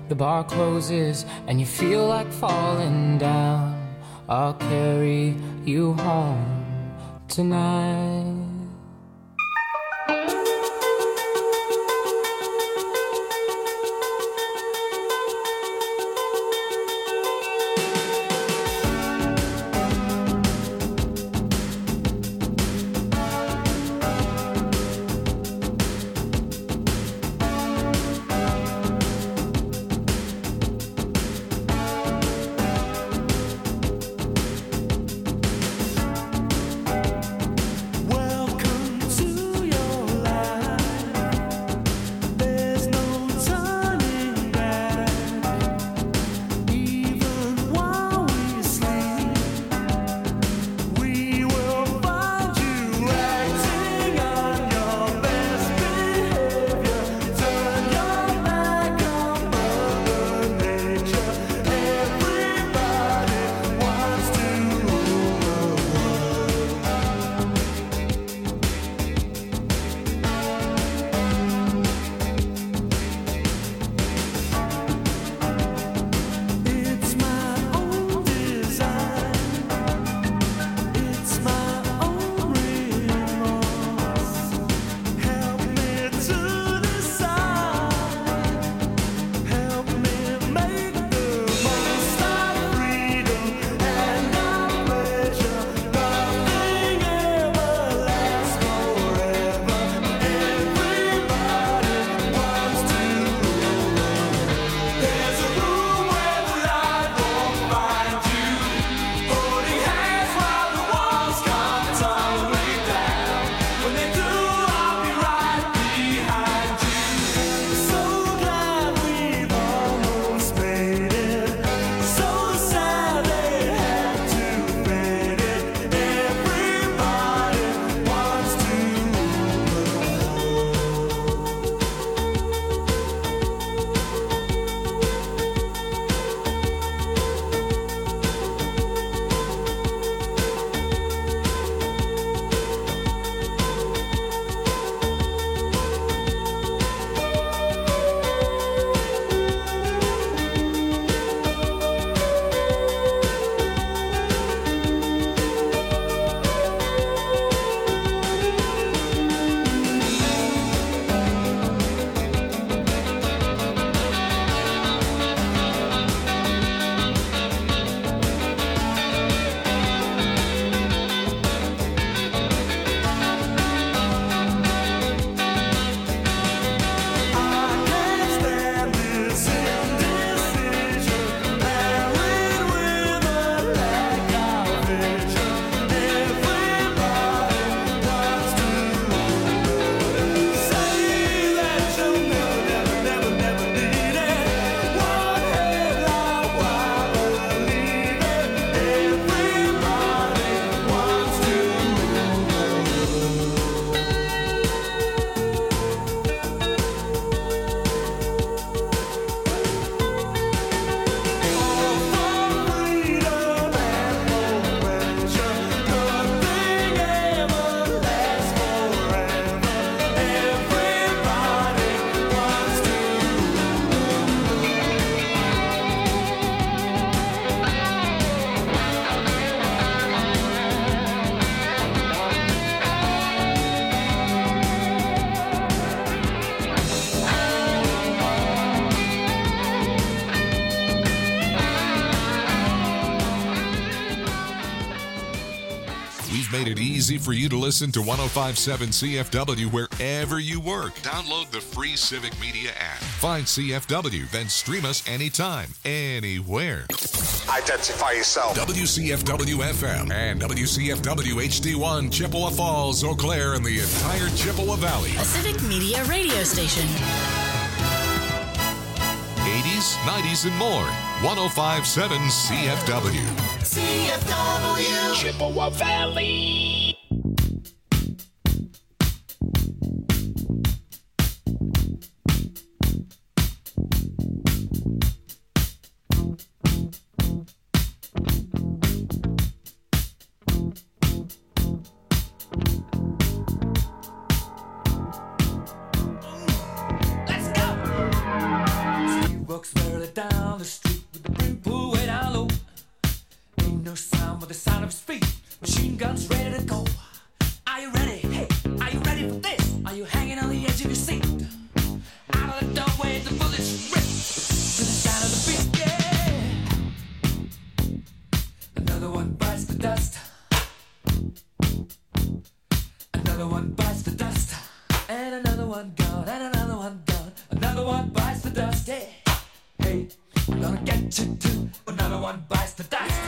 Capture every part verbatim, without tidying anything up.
The bar closes and you feel like falling down. I'll carry you home tonight. Made it easy for you to listen to one oh five point seven C F W wherever you work. Download the free Civic Media app. Find C F W, then stream us anytime, anywhere. Identify yourself. W C F W F M and W C F W H D one, Chippewa Falls, Eau Claire, and the entire Chippewa Valley. A Civic Media radio station. eighties, nineties, and more. one oh five point seven C F W. C F W Chippewa Valley. Let's go. Steve works very one gone, and another one gone. Another one bites the dust. Hey, hey, I'm gonna get you too. Another one bites the dust.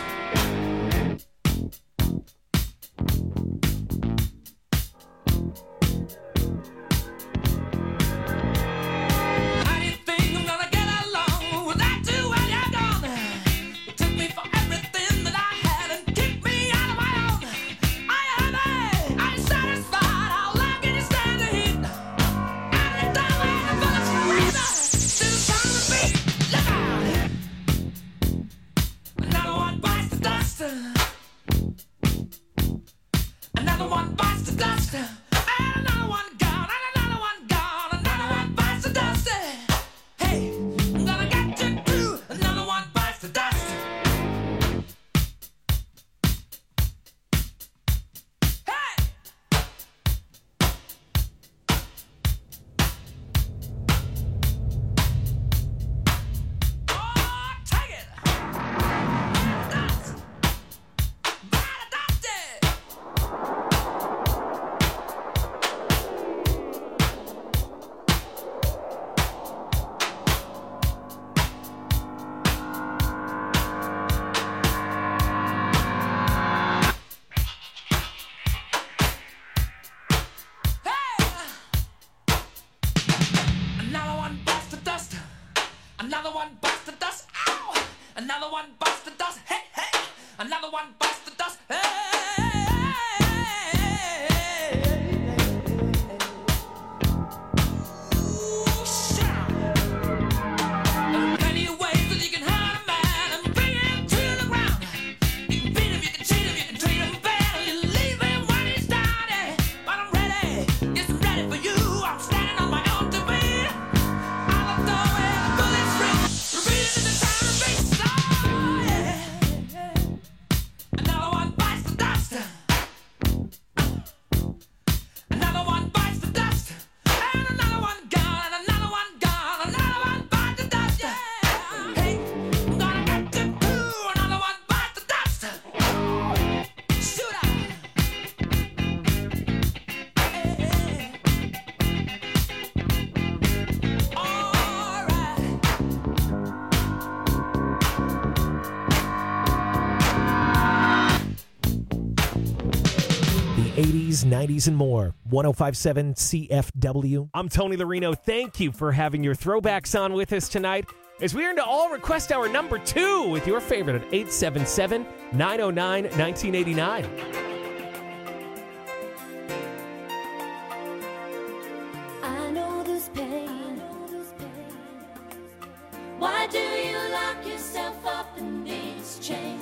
eighties, nineties, and more. one oh five point seven C F W. I'm Tony Larino. Thank you for having your throwbacks on with us tonight as we are into All Request Hour number two with your favorite at eight seven seven, nine oh nine, one nine eight nine. I know this pain. Why do you lock yourself up in these chains?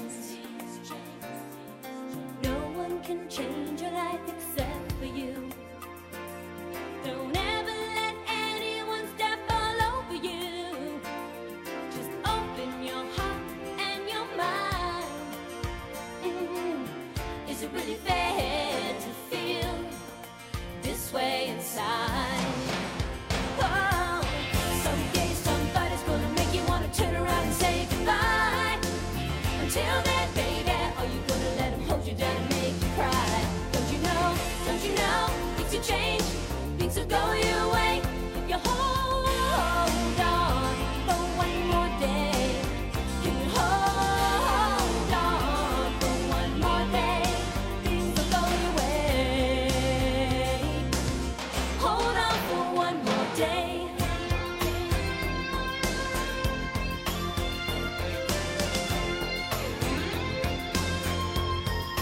No one can change your life except for you. Don't ever let anyone step all over you. Just open your heart and your mind. Mm-hmm. Is it really fair to feel this way inside? Oh, someday somebody's gonna make you wanna turn around and say goodbye. Until then, baby, are you gonna let him hold you down and make you cry? Don't you know, don't you know, things will change, things will go your way. If you hold on for one more day, you can hold on for one more day, things will go your way. Hold on for one more day.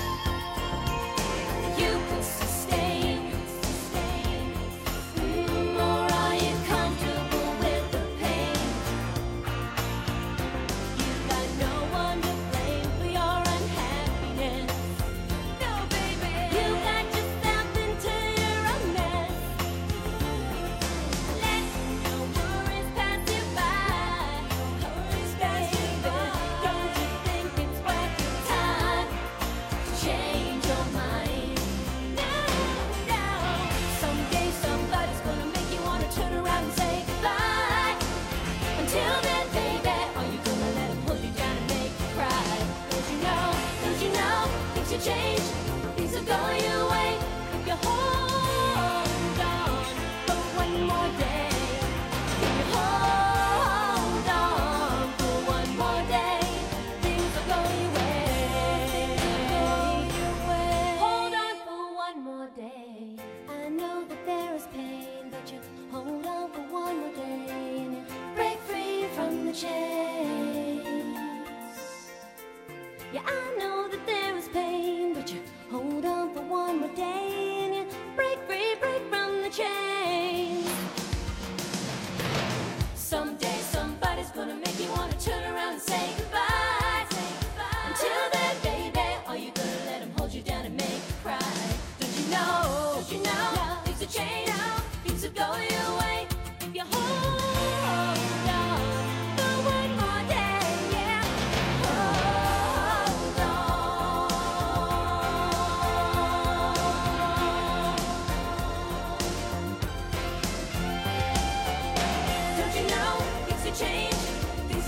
You can sustain, sustain. Mm.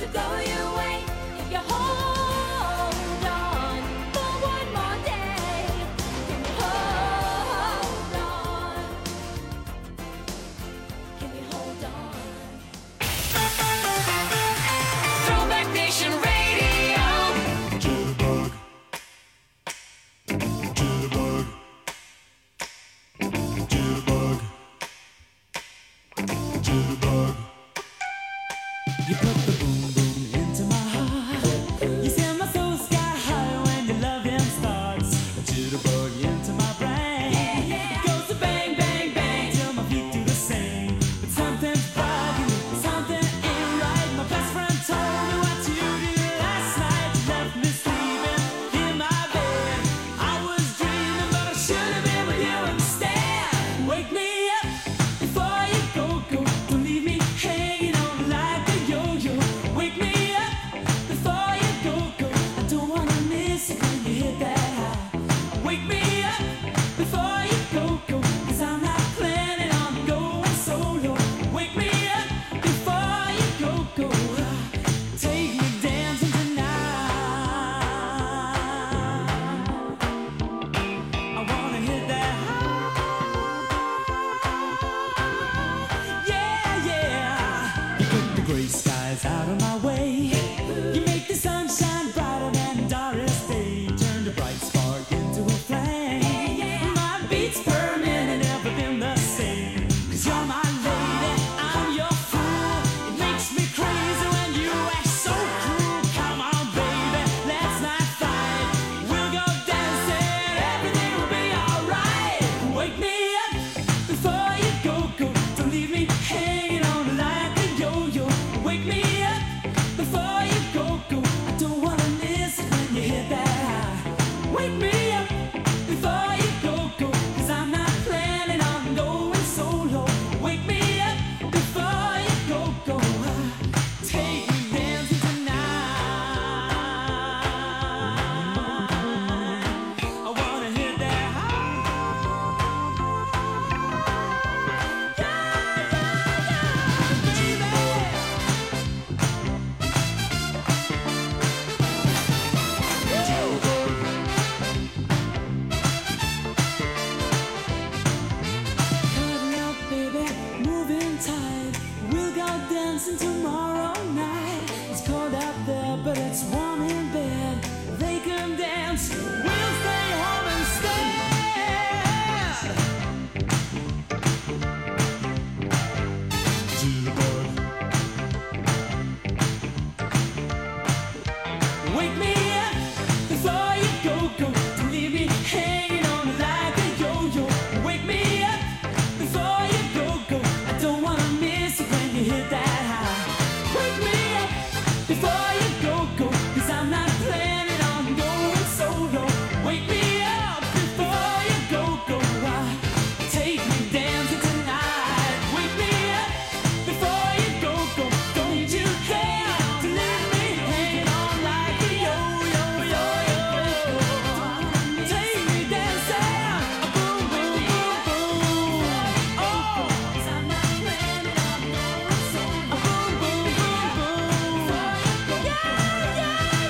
to go your way if you hold on for one more day. Can you hold on? Can you hold on? Throwback Nation Radio. You put the boom boom into my heart. You send my soul sky high when your loving starts. A jitterbug into my brain. It goes to bang, bang, bang till my feet do the same. But something's bugging, something ain't right. My best friend told me what you did last night. You left me sleeping in my bed. I was dreaming, but I should have been with you instead. Wake me up before you go, go. Don't leave me hanging on like a yo-yo. Wake me up before you go, go. I don't wanna miss it when you hit that high. Wake me up before you go, go. Cause I'm not planning on going solo. Wake me up before you go, go. Take me dancing tonight. I wanna hit that high. Yeah, yeah. You put the gray skies out of my way. You make the sunshine brighter than Doris Day. Turn the bright spark into a flame. My beats per minute never been the same. Cause you're my lady, I'm your fool. It makes me crazy when you act so cruel. Come on, baby, let's not fight. We'll go dancing, everything will be alright. Wake me up before you go, go. Don't leave me hanging on like a yo-yo. Wake me up before you go, go. I don't wanna miss it when you hit that high. Wake me up before you go, go. Cause I'm not planning on going solo. Wake me up before you go, go. Take me dancing tonight. I wanna hit that high. Cutting up, baby, moving tight. We'll go dancing tomorrow night. It's cold out there, but it's warm in bed. They can dance, we'll stay home instead. Wake me up before you go, go. Don't leave me hanging on like a yo-yo. Wake me up before you go, go. I don't wanna miss it when you hit that high. Wake me up before you go, go. Cause I'm not planning on going solo. Wake me up before you go, go. Ah, take me dancing tonight. Wake me up before you go, go. Don't you care to leave me hanging on like a yo-yo, yo-yo. Take me dancing, boom, boom, boom, boom. Oh, cause I'm not planning on going solo. Boom, boom, boom, boom. Yeah, yeah,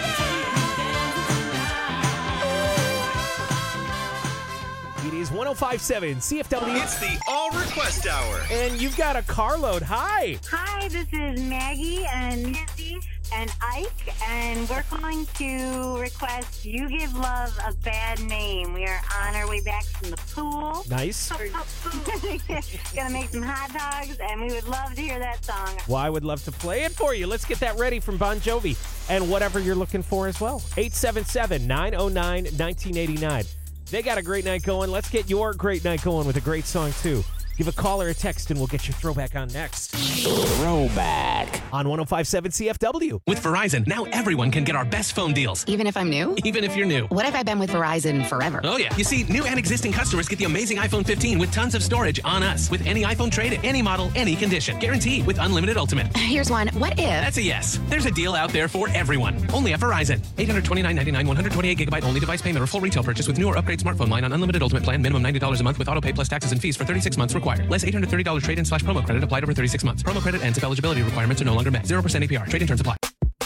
yeah. It is one oh five point seven C F W. It's the All Request Hour. And you've got a carload. Hi. Hi, this is Maggie and Izzy and Ike, and we're calling to request You Give Love a Bad Name. We are on our way back from the pool. Nice. We're gonna make some hot dogs, and we would love to hear that song. Well, I would love to play it for you. Let's get that ready from Bon Jovi and whatever you're looking for as well. eight seven seven, nine oh nine, one nine eight nine. They got a great night going. Let's get your great night going with a great song, too. Give a call or a text, and we'll get your throwback on next. Throwback. On one oh five point seven C F W. With Verizon, now everyone can get our best phone deals. Even if I'm new? Even if you're new. What if I've been with Verizon forever? Oh, yeah. You see, new and existing customers get the amazing iPhone fifteen with tons of storage on us. With any iPhone trade-in, any model, any condition. Guaranteed with unlimited ultimate. Here's one. What if? That's a yes. There's a deal out there for everyone. Only at Verizon. eight hundred twenty-nine ninety-nine, one hundred twenty-eight gigabyte only device payment or full retail purchase with new or upgrade smartphone line on unlimited ultimate plan. Minimum ninety dollars a month with auto pay plus taxes and fees for thirty-six months required. Less eight hundred thirty dollars trade-in slash promo credit applied over thirty-six months. Promo credit ends if eligibility requirements are no longer met. zero percent A P R. Trade-in terms apply.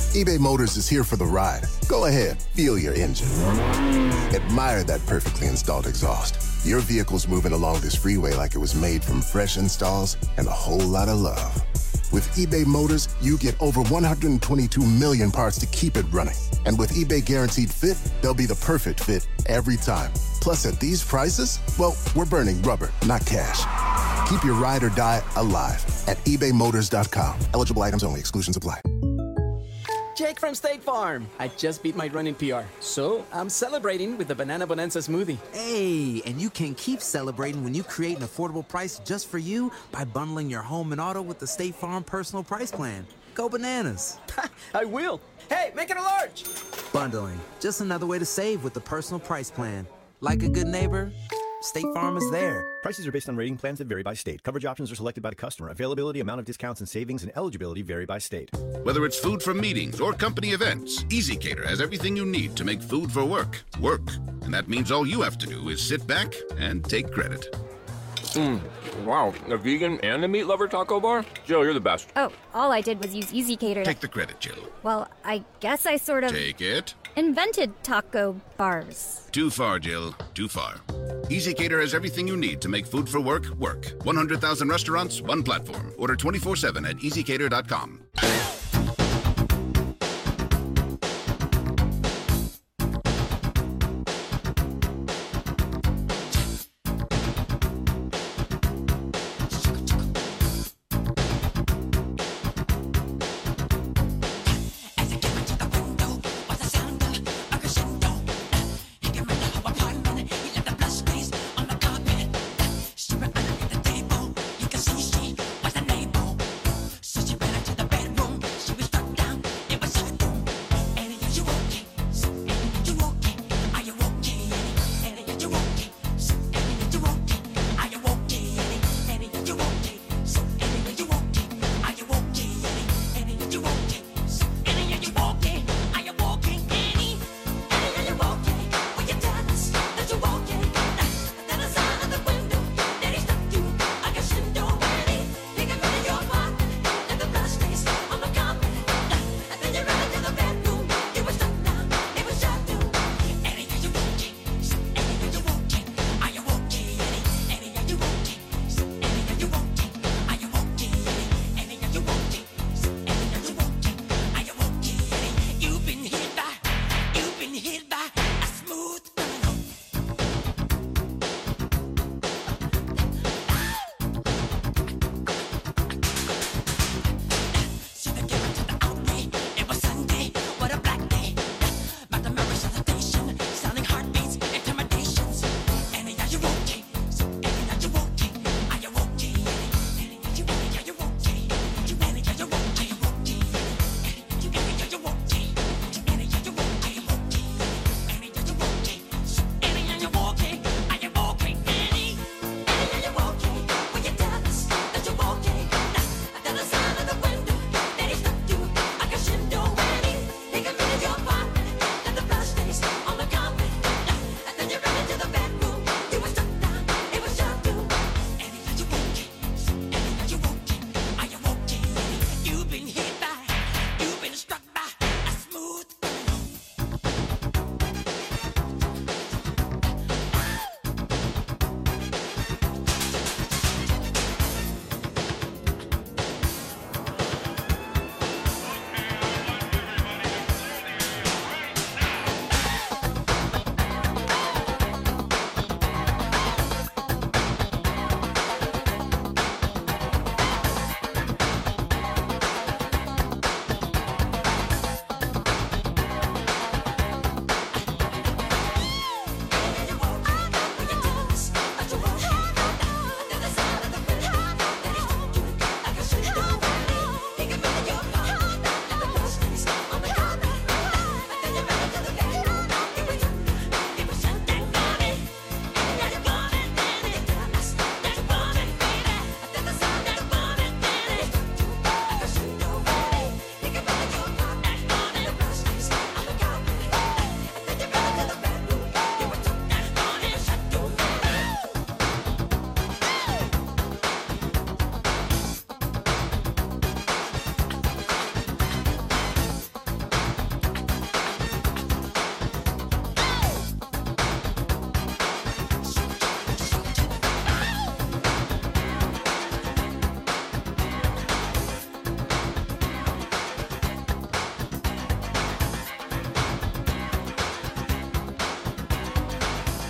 eBay Motors is here for the ride. Go ahead, feel your engine. Admire that perfectly installed exhaust. Your vehicle's moving along this freeway like it was made from fresh installs and a whole lot of love. With eBay Motors, you get over one hundred twenty-two million parts to keep it running. And with eBay Guaranteed Fit, they'll be the perfect fit every time. Plus, at these prices, well, we're burning rubber, not cash. Keep your ride or die alive at ebay motors dot com. Eligible items only. Exclusions apply. Jake from State Farm. I just beat my running P R, so I'm celebrating with the Banana Bonanza smoothie. Hey, and you can keep celebrating when you create an affordable price just for you by bundling your home and auto with the State Farm Personal Price Plan. Go bananas. I will. Hey, make it a large. Bundling, just another way to save with the Personal Price Plan. Like a good neighbor, State Farm is there. Prices are based on rating plans that vary by state. Coverage options are selected by the customer. Availability, amount of discounts and savings, and eligibility vary by state. Whether it's food for meetings or company events, EasyCater has everything you need to make food for work, work. And that means all you have to do is sit back and take credit. Mmm, wow, a vegan and a meat lover taco bar? Jill, you're the best. Oh, all I did was use EasyCater to... Take the credit, Jill. Well, I guess I sort of... Take it. Invented taco bars. Too far, Jill. Too far. EasyCater has everything you need to make food for work, work. one hundred thousand restaurants, one platform. Order twenty-four seven at easy cater dot com.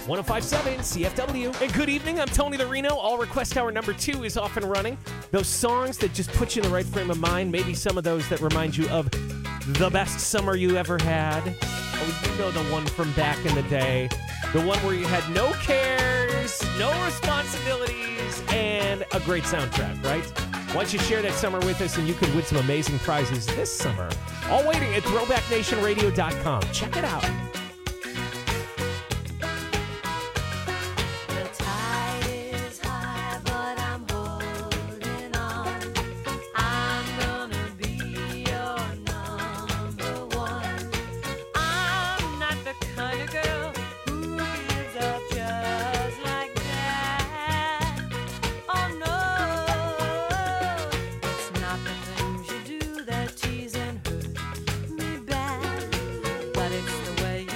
one oh five seven C F W. And good evening, I'm Tony the Reno. All Request Hour number two is off and running. Those songs that just put you in the right frame of mind, maybe some of those that remind you of the best summer you ever had. Oh, you know the one from back in the day. The one where you had no cares, no responsibilities, and a great soundtrack, right? Why don't you share that summer with us and you could win some amazing prizes this summer. All waiting at throwback nation radio dot com. Check it out. But it's the way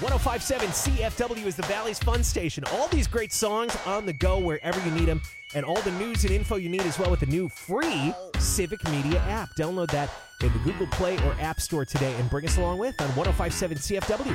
one oh five point seven C F W is the Valley's fun station. All these great songs on the go wherever you need them, and all the news and info you need as well with the new free Civic Media app. Download that in the Google Play or App Store today and bring us along with on one oh five point seven C F W.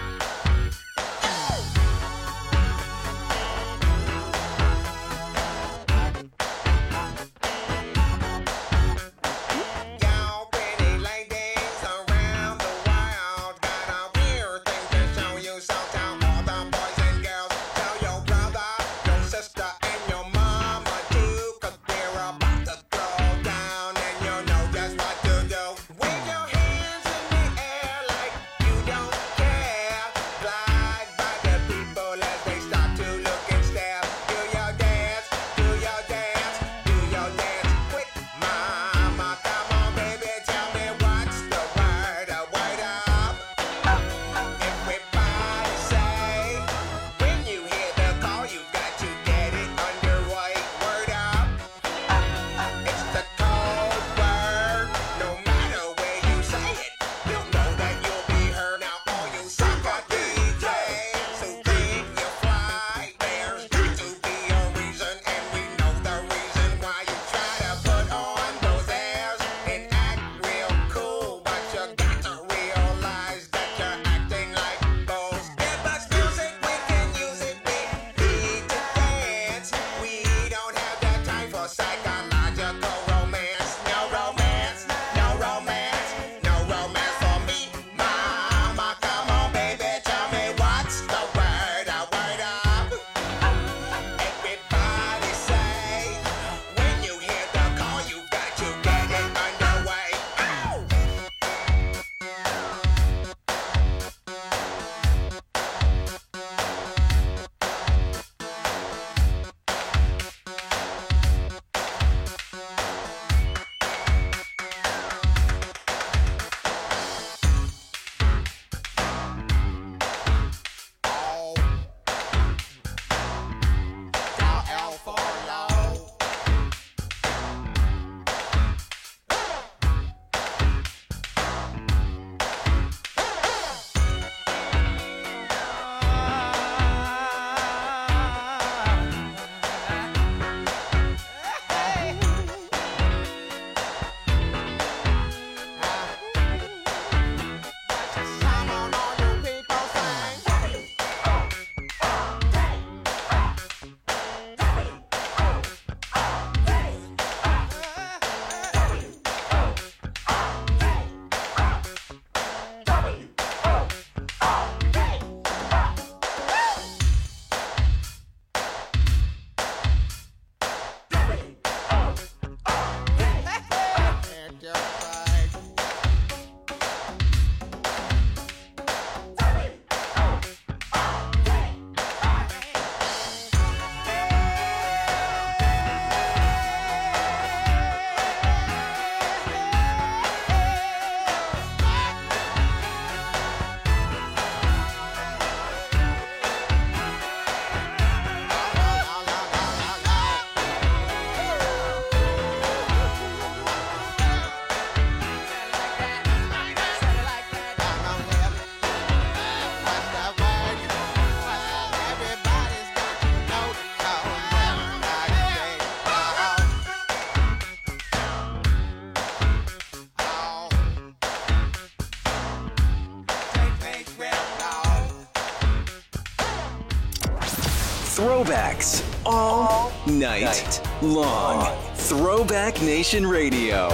Throwbacks all night long. Throwback Nation Radio.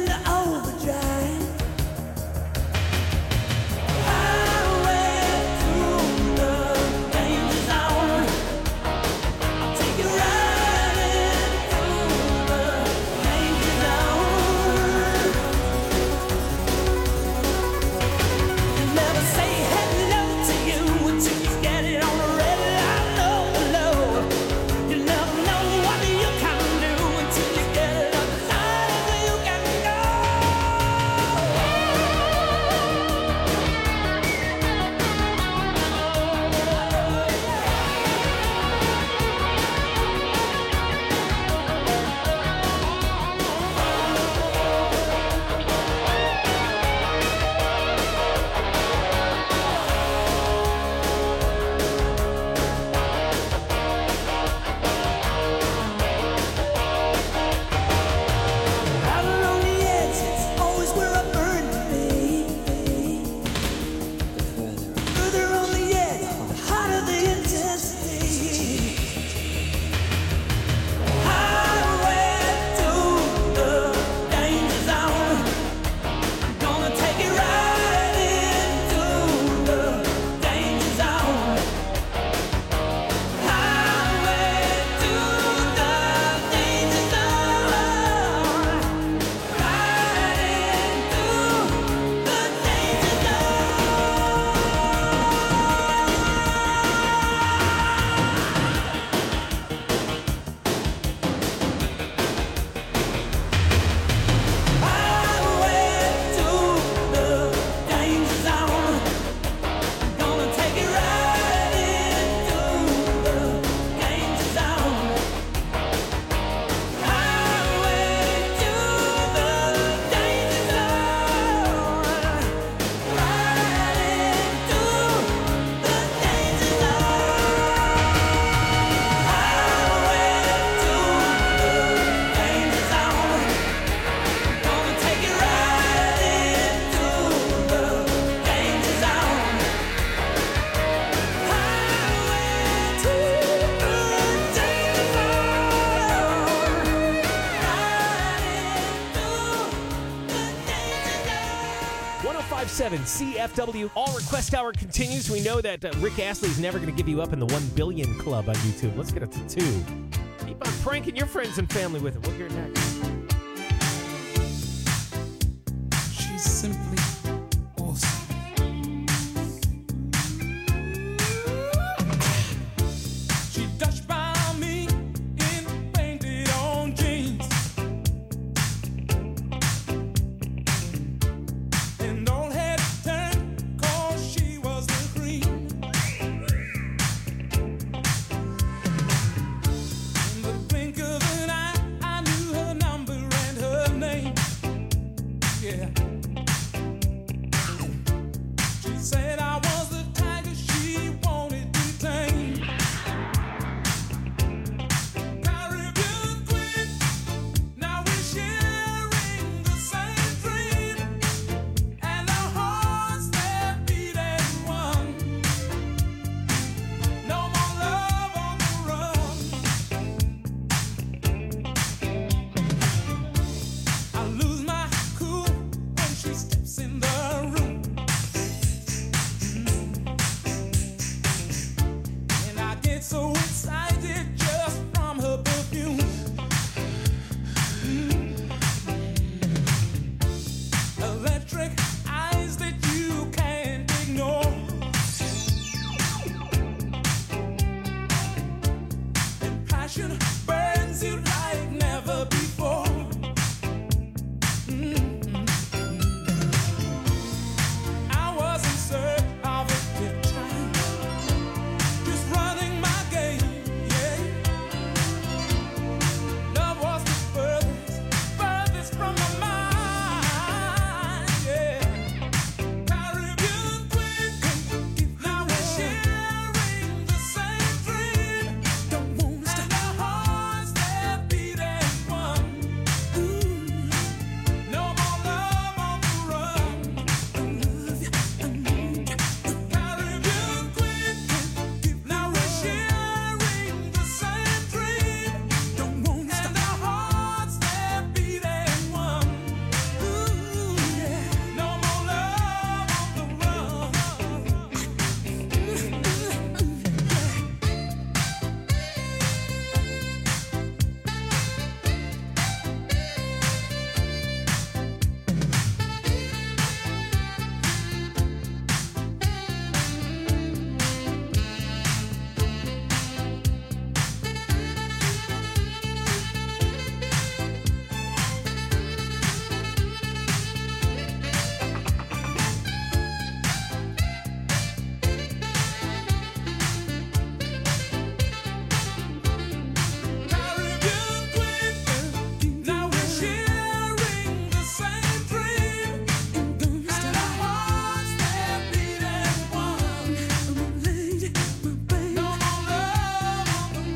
Highway five seven C F W. All Request Hour continues. We know that uh, Rick Astley's never going to give you up in the one billion club on YouTube. Let's get it to two. Keep on pranking your friends and family with it. We'll hear it next. She's simply awesome. She touched by me in painted on jeans. And all had turned cause she was the cream. In the blink of an eye, I knew her number and her name. Yeah. She said I was the tiger she wanted to tame. Caribbean queen, now we're sharing the same dream. And our hearts, they're beating one. No more love on the run. I lose my cool when she steps in the room. And I get so excited just from her perfume. Electric eyes that you can't ignore. And passion burns you like never before. I was in search of a good time, just running my game, yeah. Love was the furthest, furthest from my mind, yeah. Caribbean queen, now we're sharing the same dream. Don't wanna stop. And our hearts, they're beating one. Ooh. No more love on the run. Caribbean queen, now we're sharing the same dream. Don't wanna stop. And our hearts, they're beating one. Ooh, yeah. No more love on the run. Caribbean queen, now we're sharing the same dream. And our hearts, they're beating one. No more love on the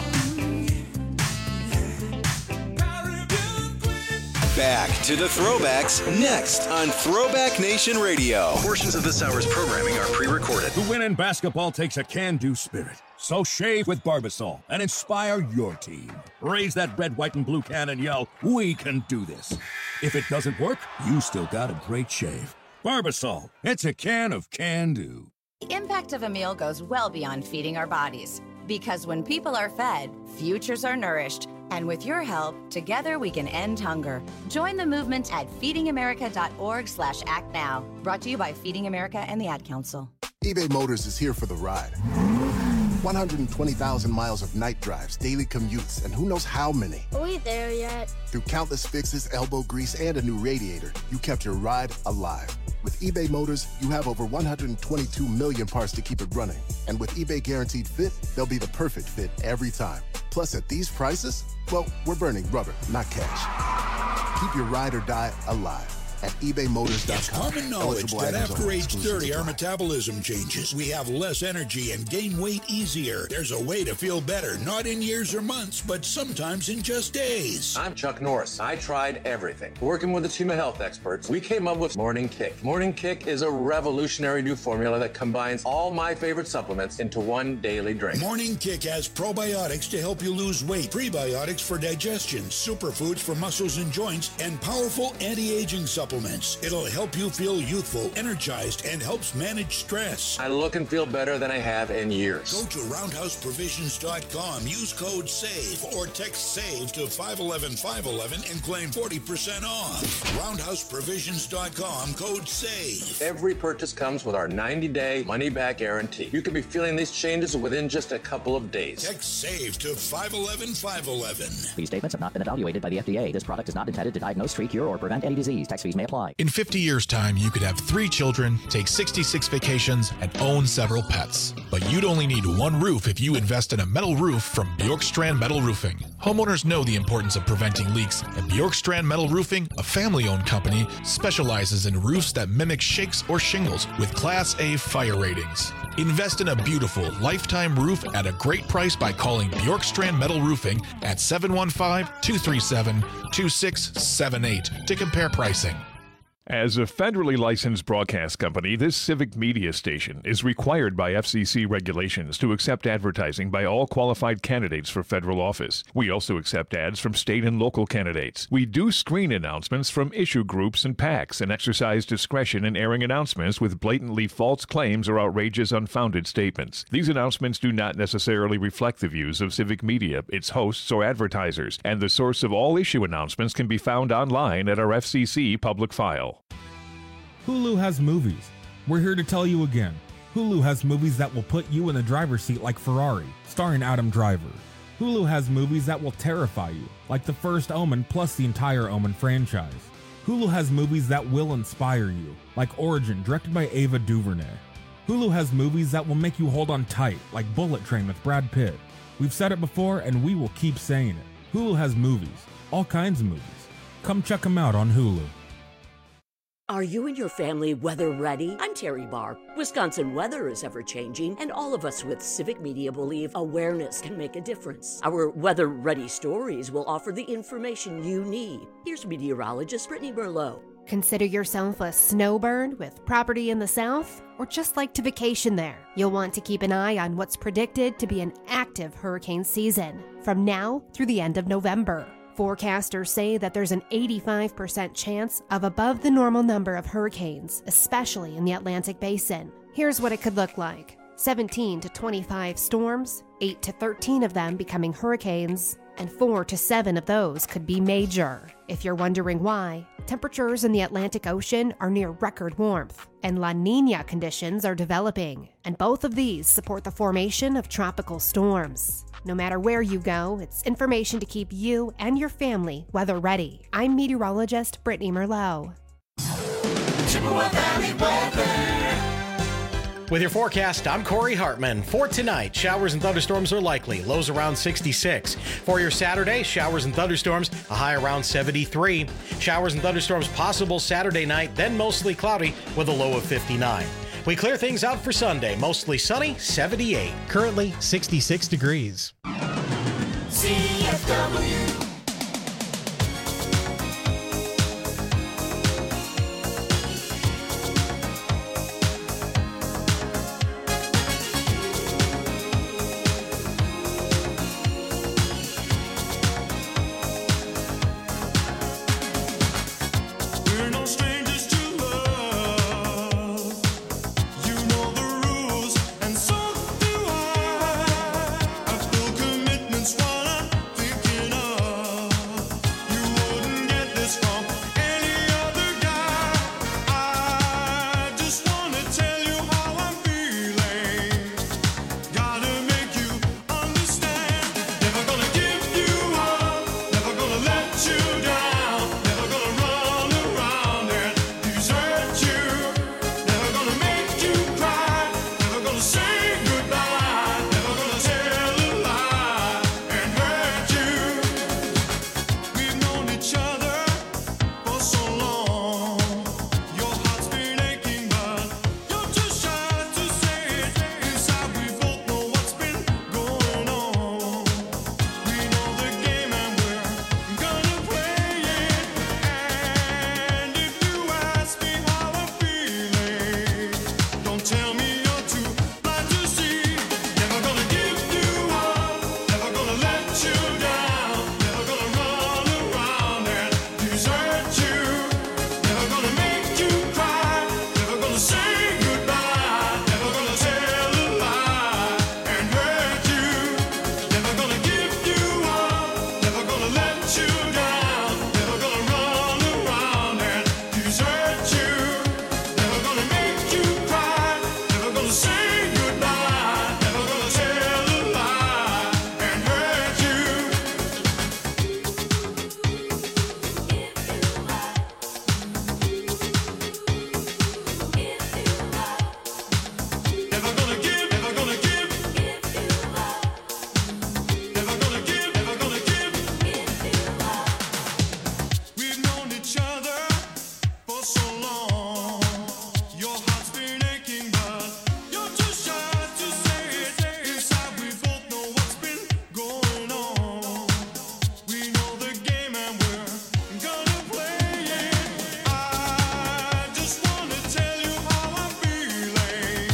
run. Caribbean queen. Back to the throwbacks next on Throwback Nation Radio. Portions of this hour's programming are pre-recorded. To win in basketball takes a can-do spirit. So shave with Barbasol and inspire your team. Raise that red, white, and blue can and yell, "We can do this." If it doesn't work, you still got a great shave. Barbasol, it's a can of can-do. The impact of a meal goes well beyond feeding our bodies. Because when people are fed, futures are nourished. And with your help, together we can end hunger. Join the movement at feedingamerica.org slash act now. Brought to you by Feeding America and the Ad Council. eBay Motors is here for the ride. one hundred twenty thousand miles of night drives, daily commutes, and who knows how many. Are we there yet? Through countless fixes, elbow grease, and a new radiator, you kept your ride alive. With eBay Motors, you have over one hundred twenty-two million parts to keep it running. And with eBay Guaranteed Fit, they'll be the perfect fit every time. Plus, at these prices, well, we're burning rubber, not cash. Keep your ride or die alive at ebay motors dot com. It's common knowledge Eligible that items after only. age Exclusions thirty, our apply. metabolism changes. We have less energy and gain weight easier. There's a way to feel better, not in years or months, but sometimes in just days. I'm Chuck Norris. I tried everything. Working with a team of health experts, we came up with Morning Kick. Morning Kick is a revolutionary new formula that combines all my favorite supplements into one daily drink. Morning Kick has probiotics to help you lose weight, prebiotics for digestion, superfoods for muscles and joints, and powerful anti-aging supplements supplements. It'll help you feel youthful, energized, and helps manage stress. I look and feel better than I have in years. Go to roundhouse provisions dot com, use code SAVE, or text SAVE to five one one five one one and claim forty percent off. roundhouse provisions dot com, code SAVE. Every purchase comes with our ninety-day money-back guarantee. You can be feeling these changes within just a couple of days. Text SAVE to five one one five one one. These statements have not been evaluated by the F D A. This product is not intended to diagnose, treat, cure, or prevent any disease. Tax fees may apply. In fifty years' time, you could have three children, take sixty-six vacations, and own several pets. But you'd only need one roof if you invest in a metal roof from Bjorkstrand Metal Roofing. Homeowners know the importance of preventing leaks, and Bjorkstrand Metal Roofing, a family-owned company, specializes in roofs that mimic shakes or shingles with Class A fire ratings. Invest in a beautiful, lifetime roof at a great price by calling Bjorkstrand Metal Roofing at seven one five, two three seven, two six seven eight to compare pricing. As a federally licensed broadcast company, this civic media station is required by F C C regulations to accept advertising by all qualified candidates for federal office. We also accept ads from state and local candidates. We do screen announcements from issue groups and PACs and exercise discretion in airing announcements with blatantly false claims or outrageous, unfounded statements. These announcements do not necessarily reflect the views of civic media, its hosts, or advertisers, and the source of all issue announcements can be found online at our F C C public file. Hulu has movies. We're here to tell you again. Hulu has movies that will put you in the driver's seat like Ferrari, starring Adam Driver. Hulu has movies that will terrify you, like The First Omen plus the entire Omen franchise. Hulu has movies that will inspire you, like Origin, directed by Ava DuVernay. Hulu has movies that will make you hold on tight, like Bullet Train with Brad Pitt. We've said it before and we will keep saying it. Hulu has movies, all kinds of movies. Come check them out on Hulu. Are you and your family weather ready? I'm Terry Barr. Wisconsin weather is ever changing, and all of us with civic media believe awareness can make a difference. Our weather ready stories will offer the information you need. Here's meteorologist Brittany Merlot. Consider yourself a snowbird with property in the south, or just like to vacation there. You'll want to keep an eye on what's predicted to be an active hurricane season from now through the end of November. Forecasters say that there's an eighty-five percent chance of above the normal number of hurricanes, especially in the Atlantic Basin. Here's what it could look like. seventeen to twenty-five storms, eight to thirteen of them becoming hurricanes, and four to seven of those could be major. If you're wondering why, temperatures in the Atlantic Ocean are near record warmth, and La Niña conditions are developing, and both of these support the formation of tropical storms. No matter where you go, it's information to keep you and your family weather ready. I'm meteorologist Brittany Merlot. Chippewa Valley weather. With your forecast, I'm Corey Hartman. For tonight, showers and thunderstorms are likely, lows around sixty-six. For your Saturday, showers and thunderstorms, a high around seventy-three. Showers and thunderstorms possible Saturday night, then mostly cloudy with a low of fifty-nine. We clear things out for Sunday, mostly sunny, seventy-eight. Currently, sixty-six degrees. C F W. Commitments while I'm thinking of let you down. Never gonna run around and desert you. Never gonna make you cry. Never gonna say goodbye. Never gonna tell a lie and hurt you. Never gonna give, never gonna give. Never gonna give, never gonna give. We've known each other for so long. Your heart's been aching, but you're too shy to say it. Inside, we both know what's been going on. We know the game and we're gonna play it. I just wanna tell you how I'm feeling.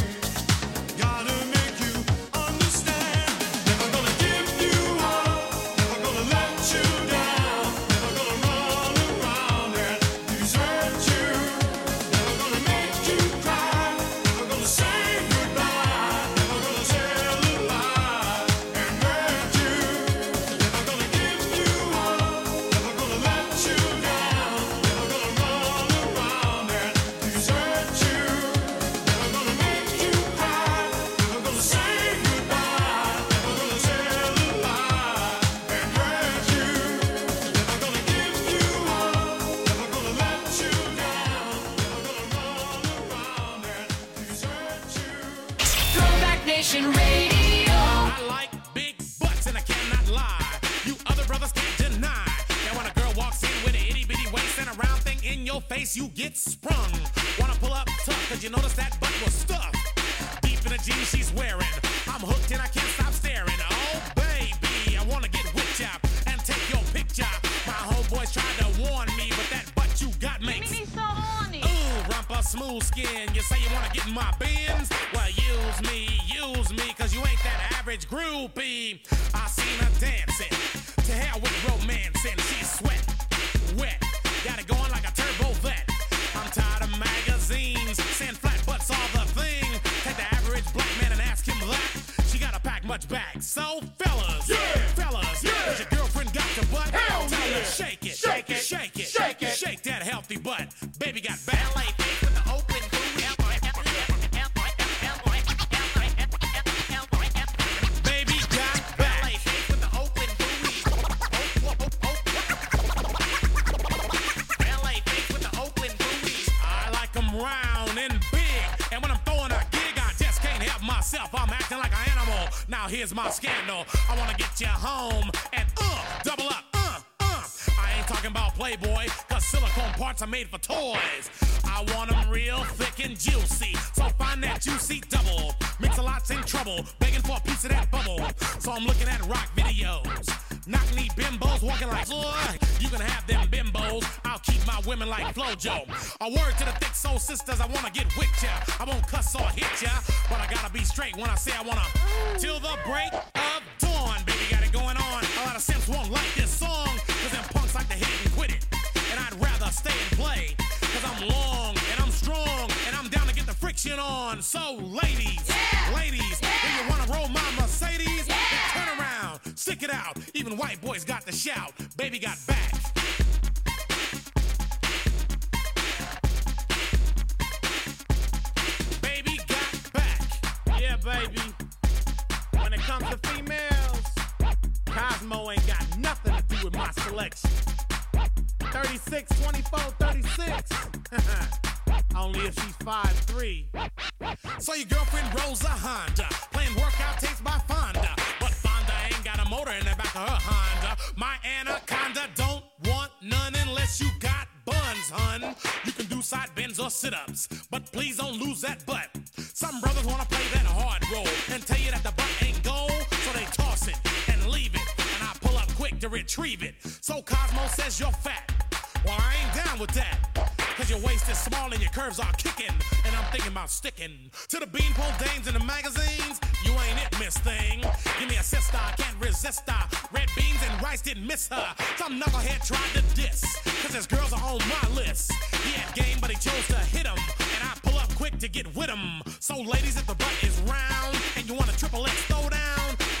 Gotta make you understand. Never gonna give you up. Never gonna let you down. Never gonna run around and desert you. Never gonna make you cry. Never gonna say goodbye. Never gonna tell a lie and hurt you. Never gonna give you up. Never gonna let you down. Never gonna run around and desert you. Never gonna make you cry. Never gonna say goodbye. Never gonna tell a lie and hurt you. Never gonna give you up. Never gonna let you down. Never gonna run around and desert you. Throwback Nation Radio. I like big butts and I cannot lie. You other brothers can't deny. Now when a girl walks in with an itty bitty waist and a round thing in your face, you get sprung. Wanna pull up tough cause you notice that butt was stuffed deep in the jeans she's wearing. I'm hooked and I can't stop staring. Oh baby, I wanna get whipped up and take your picture. My homeboys tried to warn me, but that butt you got makes me so horny. Ooh, rumpa smooth skin. You say you wanna get in my bins? Well, use me, use me, cause you ain't that average groupie. I seen her dancing. To hell with romancing. She's sweat, wet, got it going like a turbo vet. I'm tired of magazines saying flat butts all the thing. Take the average black man and ask him that. She gotta pack much back. So fellas, fellas, has your girlfriend got the butt? Hell Tell her shake it, shake it, shake it, shake it, shake that healthy butt. Baby got ballet feet with the open booty. Baby got ballet feet with the open booty. Ballet feet with the open booty. I like 'em round and big, and when I'm throwing a gig, I just can't help myself. I'm acting like an animal. Now here's my scandal. I wanna get you home and uh, double up, uh, uh. I ain't talking about Playboy, cause silicone parts are made for toys. I want them real thick and juicy, so find that juicy double. Mix-a-lot's in trouble, begging for a piece of that bubble. So I'm looking at rock videos. Knock-knee bimbos walking like, "Ugh." You can have them bimbos, I'll keep my women like Flojo. A word to the thick soul sisters, I wanna get with ya. I won't cuss or hit ya, but I gotta be straight when I say I wanna. Till the break of dawn, baby got it going on. A lot of simps won't like this song, cause them punks like to hit and quit it. And I'd rather stay and play, cause I'm long and I'm strong, and I'm down to get the friction on. So ladies, ladies, if you wanna roll my Mercedes, then turn around, stick it out. Even white boys got to shout, baby got back. Baby got back. Yeah, baby. When it comes to females, Cosmo ain't got nothing to do with my selection. thirty-six, twenty-four, thirty-six. Only if she's five three. So your girlfriend rolls a Honda, playing workout tapes by Fonda. But Fonda ain't got a motor in the back of her Honda. My Anaconda don't want none unless you got buns, hun. You can do side bends or sit-ups, but please don't lose that butt. Some brothers wanna play that hard role and tell you that the butt ain't gold, so they toss it and leave it, and I pull up quick to retrieve it. So Cosmo says you're fat. Well, I ain't down with that, cause your waist is small and your curves are kicking, and I'm thinking about sticking to the beanpole dames in the magazines. You ain't it, miss thing. Give me a sister, I can't resist her. Red beans and rice didn't miss her. Some knucklehead tried to diss, cause his girls are on my list. He had game, but he chose to hit him, and I pull up quick to get with him. So ladies, if the butt is round and you want a triple X throw down,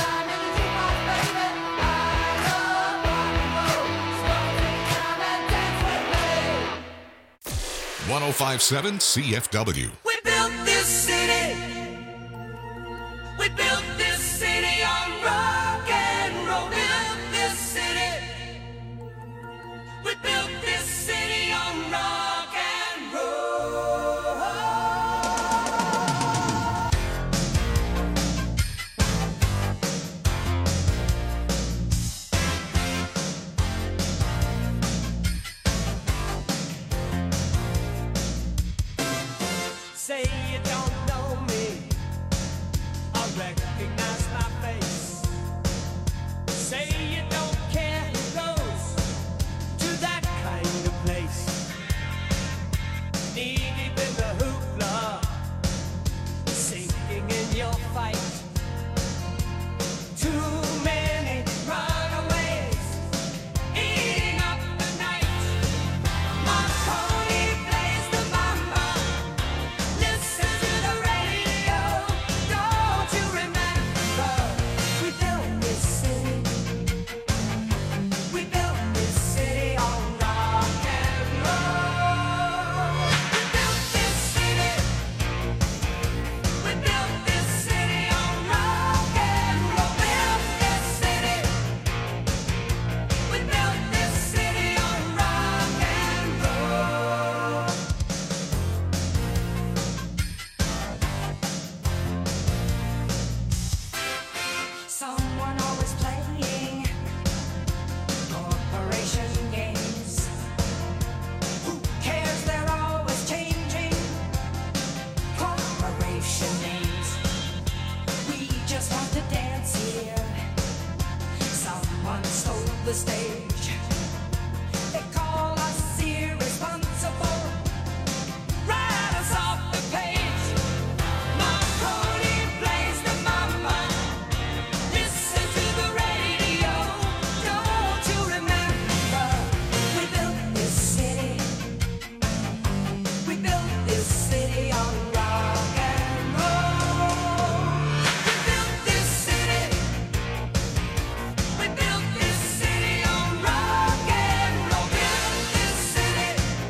one oh five point seven C F W. We built this city. We built this city on rock and roll. We built this city. We built this city on rock and roll. Say you don't know me, I recognize my face. Say you don't care who goes to that kind of place. Knee deep in the hoopla, sinking in your fight. Too many runaways, eating up the night. Marconi plays the mambo. Listen to the radio, don't you remember? the stage.